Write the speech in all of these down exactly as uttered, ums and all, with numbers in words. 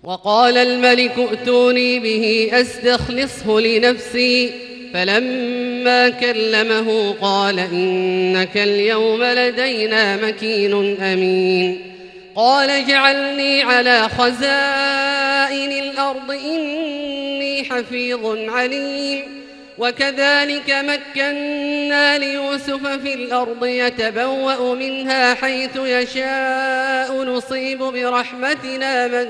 وقال الملك ائتوني به أستخلصه لنفسي فلما كلمه قال إنك اليوم لدينا مكين أمين قال اجعلني على خزائن الأرض إني حفيظ عليم وكذلك مكنا ليوسف في الأرض يتبوأ منها حيث يشاء نصيب برحمتنا من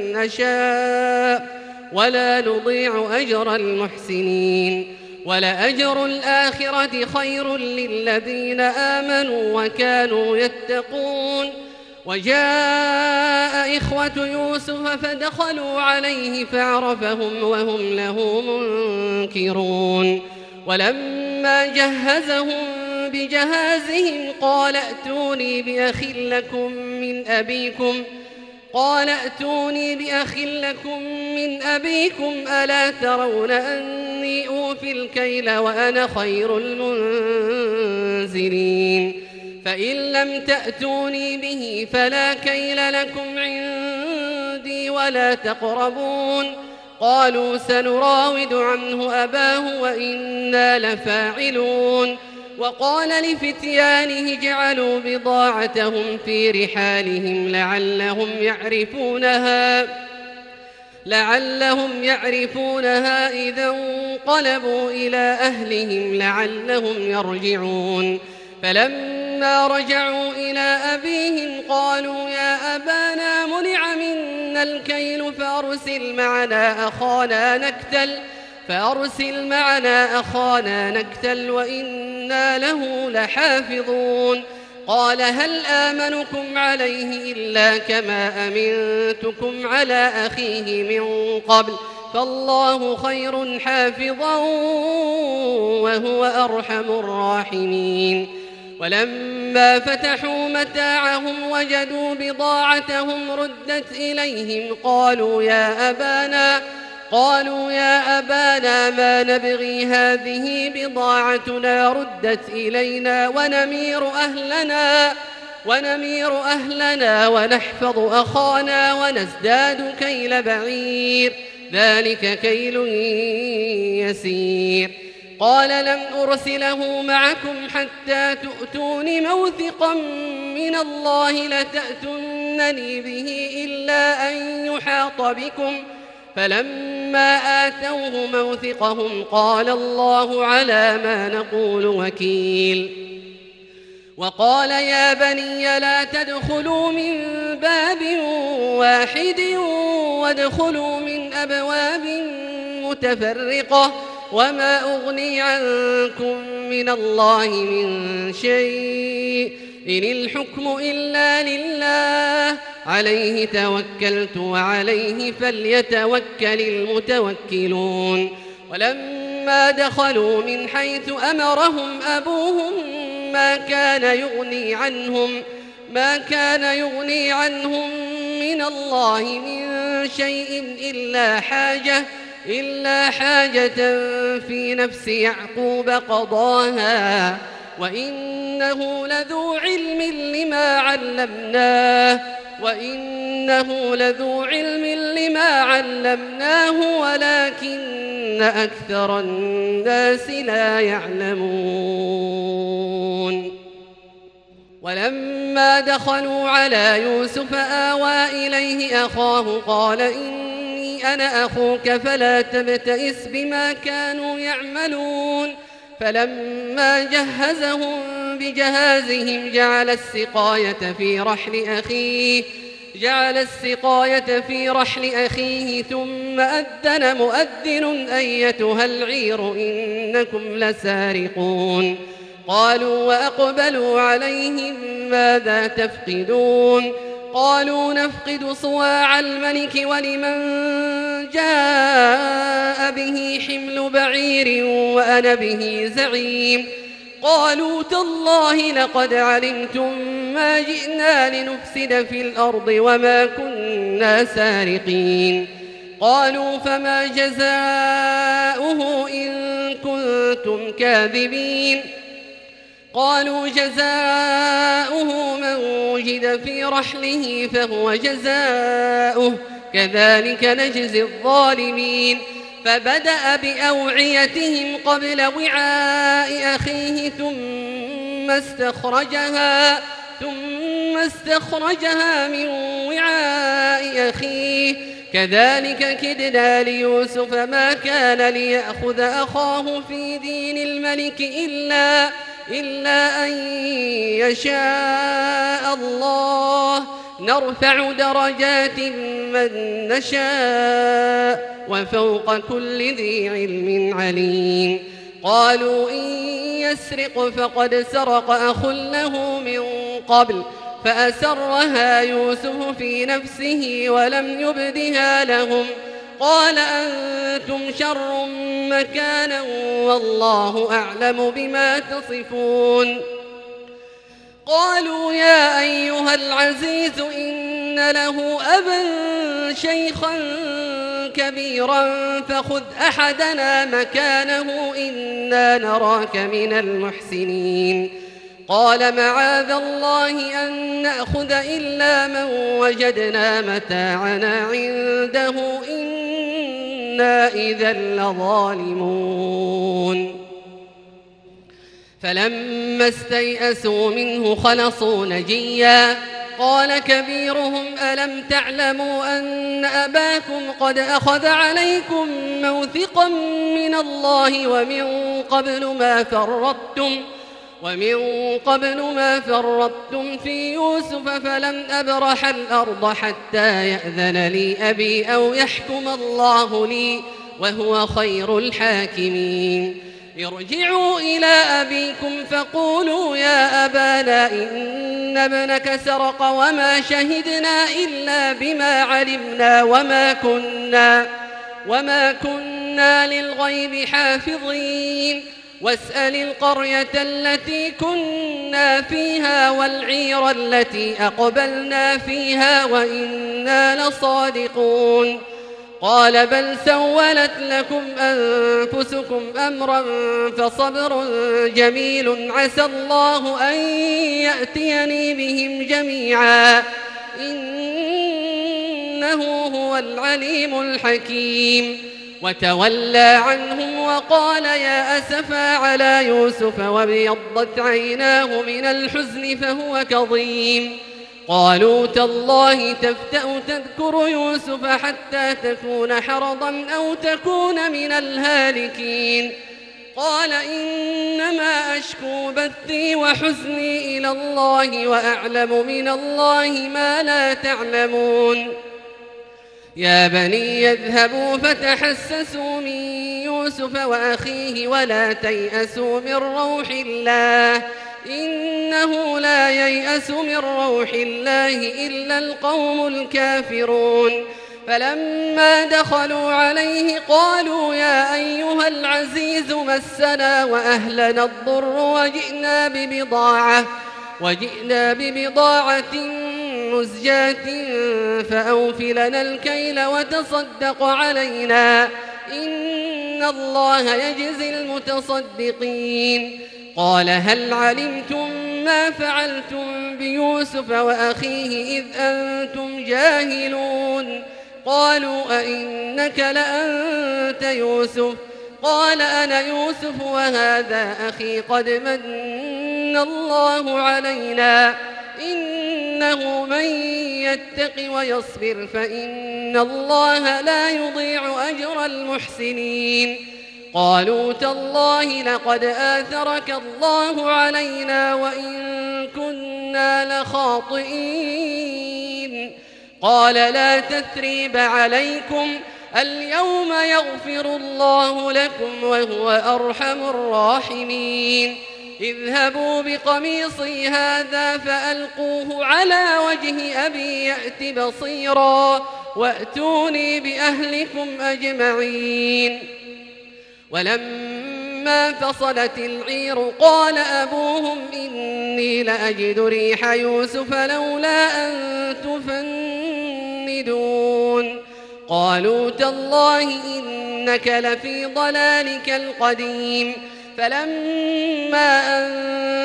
نشاء ولا نضيع أجر المحسنين ولأجر الآخرة خير للذين آمنوا وكانوا يتقون وجاء إخوة يوسف فدخلوا عليه فعرفهم وهم له منكرون ولما جهزهم بجهازهم قال ائتوني بأخ لكم من أبيكم قال ائتوني بأخ لكم من أبيكم ألا ترون أني أوفي الكيل وأنا خير المنزلين فإن لم تأتوني به فلا كيل لكم عندي ولا تقربون قالوا سنراود عنه أباه وإنا لفاعلون وقال لفتيانه اجعلوا بضاعتهم في رحالهم لعلهم يعرفونها لعلهم يعرفونها إذا انقلبوا إلى أهلهم لعلهم يرجعون فلما رجعوا إلى أبيهم قالوا يا أبانا منع منا الكيل فأرسل معنا أخانا نكتل فأرسل معنا أخانا نكتل وإنا له لحافظون قال هل آمنكم عليه إلا كما أمنتكم على أخيه من قبل فالله خير حافظا وهو أرحم الراحمين ولما فتحوا متاعهم وجدوا بضاعتهم ردت إليهم قالوا يا أبانا قالوا يا أبانا ما نبغي هذه بضاعتنا ردت إلينا ونمير أهلنا ونمير أهلنا ونحفظ أخانا ونزداد كيل بعير ذلك كيل يسير قال لن أرسله معكم حتى تؤتون موثقا من الله لتأتونني به إلا أن يحاط بكم فلما آتوه موثقهم قال الله على ما نقول وكيل وقال يا بني لا تدخلوا من باب واحد وادخلوا من أبواب متفرقة وما أغني عنكم من الله من شيء إن الحكم إلا لله عليه توكلت وعليه فليتوكل المتوكلون ولما دخلوا من حيث أمرهم أبوهم ما كان يغني عنهم ما كان يغني عنهم من الله من شيء إلا حاجة إلا حاجة في نفس يعقوب قضاها وإنه لذو علم لما علمناه وإنه لذو علم لما علمناه ولكن أكثر الناس لا يعلمون ولما دخلوا على يوسف آوى إليه أخاه قال إني أنا أخوك فلا تبتئس بما كانوا يعملون فلما جهزهم بجهازهم جعل السقاية في رحل أخيه جعل السقاية في رحل أخيه ثم أذن مؤذن أيتها العير إنكم لسارقون قالوا وأقبلوا عليهم ماذا تفقدون قالوا نفقد صواع الملك ولمن جاء به حمل بعير وأنا به زعيم قالوا تالله لقد علمتم ما جئنا لنفسد في الأرض وما كنا سارقين قالوا فما جزاؤه إن كنتم كاذبين قالوا جزاؤه من وجد في رحله فهو جزاؤه كذلك نجزي الظالمين. فبدأ بأوعيتهم قبل وعاء أخيه ثم استخرجها ثم استخرجها من وعاء أخيه كذلك كدنا ليوسف ما كان ليأخذ أخاه في دين الملك إلا إلا أن يشاء الله نرفع درجات من نشاء وفوق كل ذي علم عليم. قالوا إن يسرق فقد سرق أخ له من قبل فأسرها يوسف في نفسه ولم يبدها لهم قال أنتم شر مكانا والله أعلم بما تصفون. قالوا يا أيها العزيز إن له أبا شيخا كبيرا فخذ أحدنا مكانه إنا نراك من المحسنين. قال معاذ الله أن نأخذ إلا من وجدنا متاعنا عنده إنا إذا لظالمون. فلما استيئسوا منه خلصوا نجيا قال كبيرهم ألم تعلموا أن أباكم قد أخذ عليكم موثقا من الله ومن قبل ما فرطتم ومن قبل ما فرطتم في يوسف فلم أبرح الأرض حتى يأذن لي أبي أو يحكم الله لي وهو خير الحاكمين. ارجعوا إلى أبيكم فقولوا يا أبانا إن ابنك سرق وما شهدنا إلا بما علمنا وما كنا وما كنا للغيب حافظين. واسأل القرية التي كنا فيها والعير التي أقبلنا فيها وإنا لصادقون. قال بل سولت لكم أنفسكم أمرا فصبر جميل عسى الله أن يأتيني بهم جميعا إنه هو العليم الحكيم. وتولى عنهم وقال يا أسفا على يوسف وابيضت عيناه من الحزن فهو كظيم. قالوا تالله تفتأ تذكر يوسف حتى تكون حرضا أو تكون من الهالكين. قال إنما أشكو بثي وحزني إلى الله وأعلم من الله ما لا تعلمون. يا بني يذهبوا فتحسسوا من يوسف وأخيه ولا تيأسوا من روح الله إنه لا ييأس من روح الله إلا القوم الكافرون. فلما دخلوا عليه قالوا يا أيها العزيز مسنا وأهلنا الضر وجئنا ببضاعة وجئنا ببضاعة مزجاة فأوف لنا الكيل وتصدق علينا إن الله يجزي المتصدقين. قال هل علمتم ما فعلتم بيوسف وأخيه إذ أنتم جاهلون؟ قالوا أئنك لأنت يوسف؟ قال أنا يوسف وهذا أخي قد من الله علينا إنه من يتق ويصبر فإن الله لا يضيع أجر المحسنين. قالوا تالله لقد آثرك الله علينا وإن كنا لخاطئين. قال لا تثريب عليكم اليوم يغفر الله لكم وهو أرحم الراحمين. اذهبوا بقميصي هذا فألقوه على وجه أبي يأت بصيرا وأتوني بأهلكم أجمعين. ولما فصلت العير قال أبوهم إني لأجد ريح يوسف لولا أن تفندون. قالوا تالله إنك لفي ضلالك القديم. فلما أن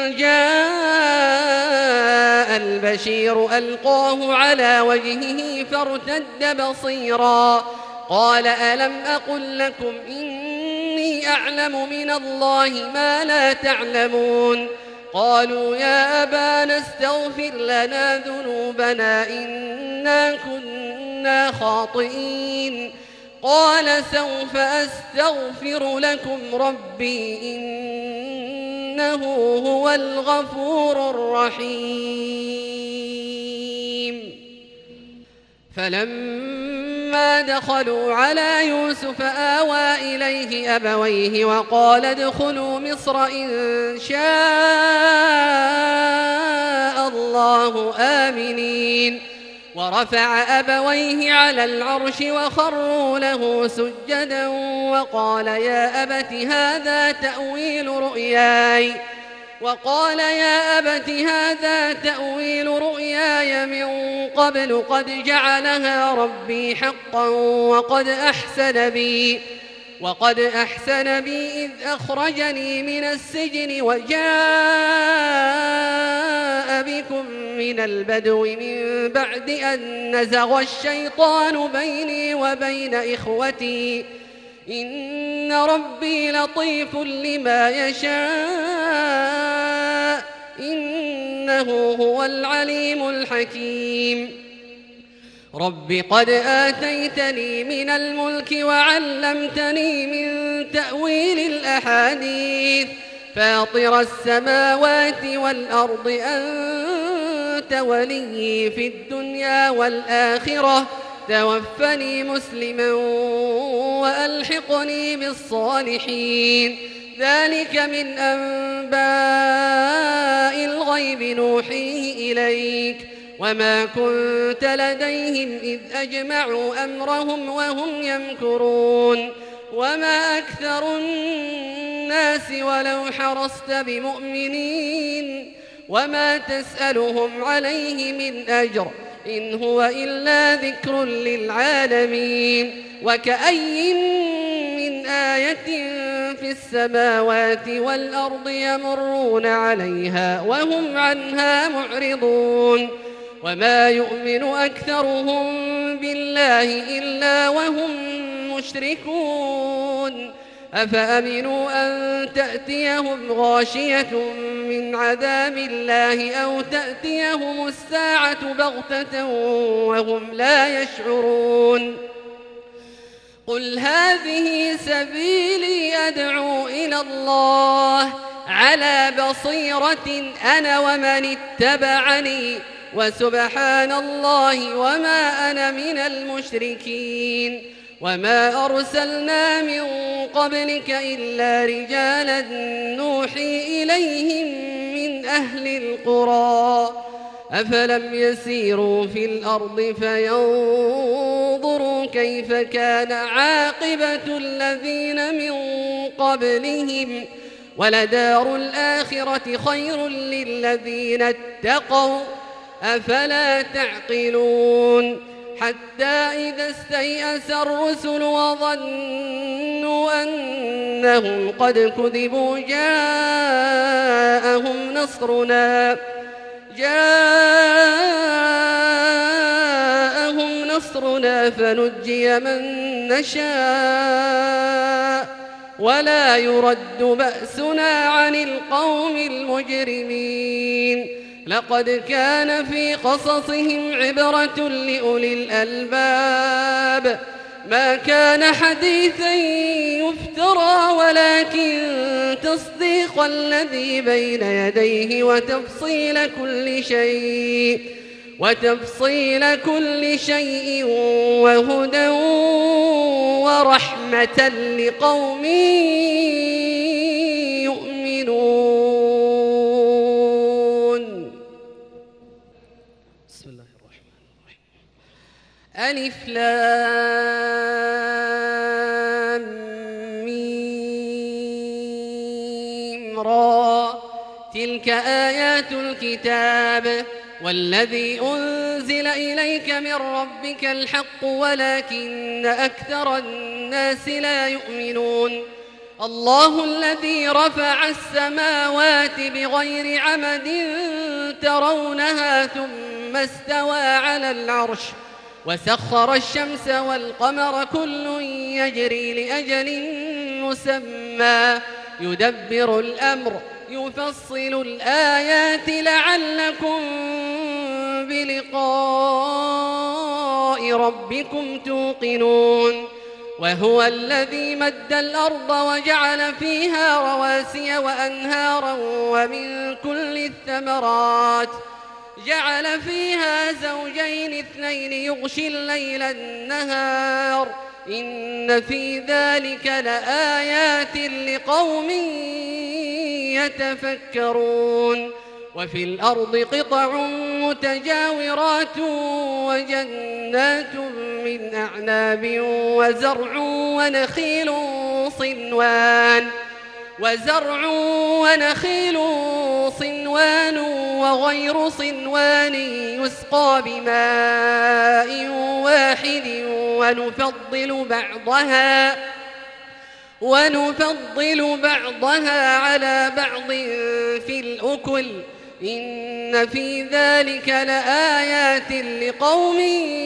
جاء البشير ألقاه على وجهه فارتد بصيرا قال ألم أقل لكم إني أعلم من الله ما لا تعلمون قالوا يا أبانا استغفر لنا ذنوبنا إنا كنا خاطئين قال سوف أستغفر لكم ربي إنه هو الغفور الرحيم فلما دخلوا على يوسف آوى إليه أبويه وقال ادخلوا مصر إن شاء الله آمنين ورفع أبويه على العرش وخروا له سجدا وقال يا أبت هذا تأويل رؤياي وقال يا أبت هذا تأويل رؤياي من قبل قد جعلها ربي حقا وقد أحسن بي وقد أحسن بي إذ أخرجني من السجن وجاء بكم من البدو من بعد أن نزغ الشيطان بيني وبين إخوتي إن ربي لطيف لما يشاء إنه هو العليم الحكيم رب قد آتيتني من الملك وعلمتني من تأويل الأحاديث فاطر السماوات والأرض أنت ولي في الدنيا والآخرة توفني مسلما وألحقني بالصالحين ذلك من أنباء الغيب نوحيه إليك وما كنت لديهم إذ أجمعوا أمرهم وهم يمكرون وما أكثر الناس ولو حرصت بمؤمنين وما تسألهم عليه من أجر إن هو إلا ذكر للعالمين وكأي من آية في السماوات والأرض يمرون عليها وهم عنها معرضون وما يؤمن أكثرهم بالله إلا وهم مشركون أفأمنوا أن تأتيهم غاشية من عذاب الله أو تأتيهم الساعة بغتة وهم لا يشعرون قل هذه سبيلي أدعو إلى الله على بصيرة أنا ومن اتبعني وسبحان الله وما أنا من المشركين وما أرسلنا من قبلك إلا رجالا نوحي إليهم من أهل القرى أفلم يسيروا في الأرض فينظروا كيف كان عاقبة الذين من قبلهم ولدار الآخرة خير للذين اتقوا أفلا تعقلون حتى إذا استيأس الرسل وظنوا أنهم قد كذبوا جاءهم نصرنا جاءهم نصرنا فنجي من نشاء ولا يرد بأسنا عن القوم المجرمين لقد كان في قصصهم عبرة لأولي الألباب ما كان حديثا يفترى ولكن تصديق الذي بين يديه وتفصيل كل شيء وتفصيل كل شيء وهدى ورحمة لقوم يؤمنون. بسم الله الرحمن الرحيم. ألف لام ميم را تلك آيات الكتاب والذي أنزل إليك من ربك الحق ولكن أكثر الناس لا يؤمنون الله الذي رفع السماوات بغير عمد ترونها ثم استوى على العرش وسخر الشمس والقمر كل يجري لأجل مسمى يدبر الأمر يفصل الآيات لعلكم بلقاء ربكم توقنون وهو الذي مد الأرض وجعل فيها رواسي وأنهارا ومن كل الثمرات جعل فيها زوجين اثنين يغشي الليل النهار إن في ذلك لآيات لقوم يتفكرون وفي الأرض قطع متجاورات وجنات من أعناب وزرع ونخيل صنوان وزرع ونخيل صنوان وغير صنوان يسقى بماء واحد ونفضل بعضها ونفضل بعضها على بعض في الأكل إن في ذلك لآيات لقوم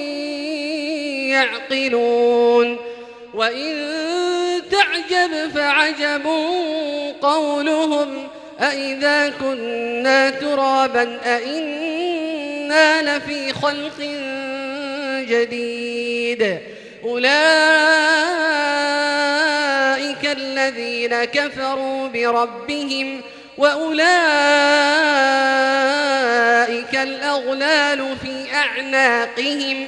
يعقلون وإن تعجب فعجب قولهم أإذا كنا ترابا أإنا لفي خلق جديد أولئك الذين كفروا بربهم وأولئك الأغلال في أعناقهم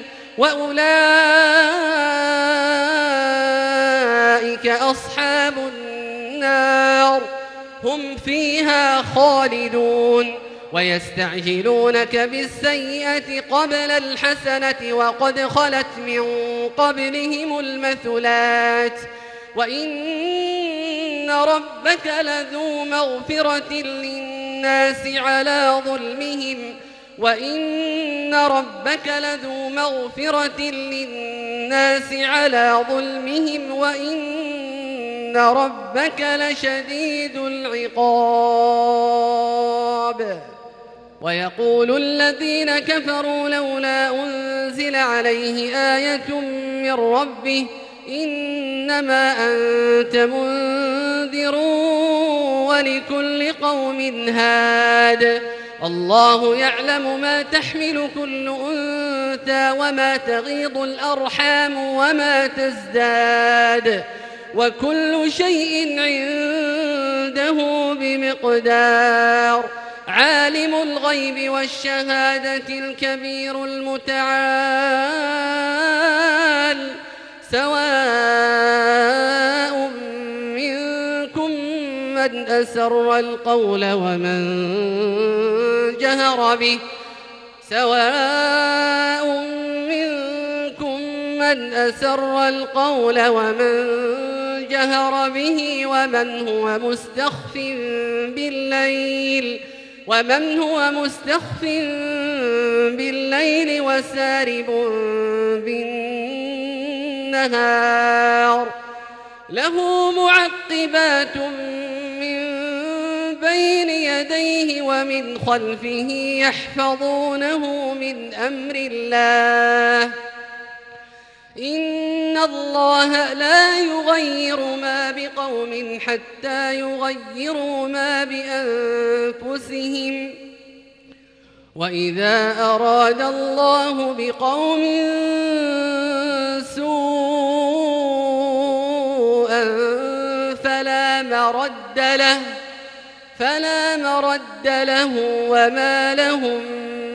وأولئك أصحاب النار هم فيها خالدون ويستعجلونك بالسيئة قبل الحسنة وقد خلت من قبلهم المثلات وإن ربك لذو مغفرة للناس على ظلمهم وإن ربك لذو مغفرة للناس على ظلمهم وإن ربك لشديد العقاب ويقول الذين كفروا لولا أنزل عليه آية من ربه إنما أنت منذر ولكل قوم هاد الله يعلم ما تحمل كل أنثى وما تغيض الأرحام وما تزداد وكل شيء عنده بمقدار عالم الغيب والشهادة الكبير المتعال سواء منكم من أسر القول ومن جهر به سواء منكم من أسر القول ومن جهر به ومن هو مستخف بالليل ومن هو مستخف بالليل وسارب بالنهار له معقبات من بين يديه ومن خلفه يحفظونه من أمر الله إن الله لا يغير ما بقوم حتى يغيروا ما بأنفسهم وإذا أراد الله بقوم سوءا فلا مرد له فلا مرد له وما لهم